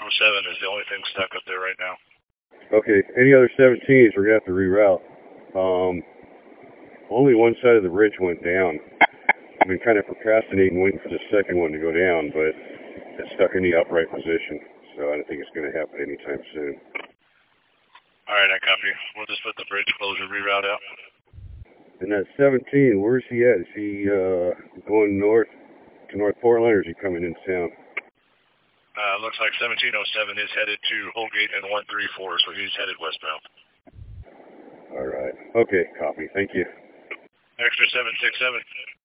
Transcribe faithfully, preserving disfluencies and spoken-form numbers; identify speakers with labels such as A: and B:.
A: oh seven is the only thing stuck up there right now.
B: Okay, any other seventeens, we're going to have to reroute. Um, only one side of the bridge went down. I've been kind of procrastinating, waiting for the second one to go down, but it's stuck in the upright position, so I don't think it's going to happen anytime soon.
A: All right, I copy. We'll just put the bridge closure reroute out.
B: And that seventeen, where's he at? Is he uh, going north to North Portland, or is he coming into town?
A: Uh, looks like seventeen oh seven is headed to Holgate and one three four, so he's headed westbound.
B: All right. Okay, copy. Thank you.
A: Extra seven six seven.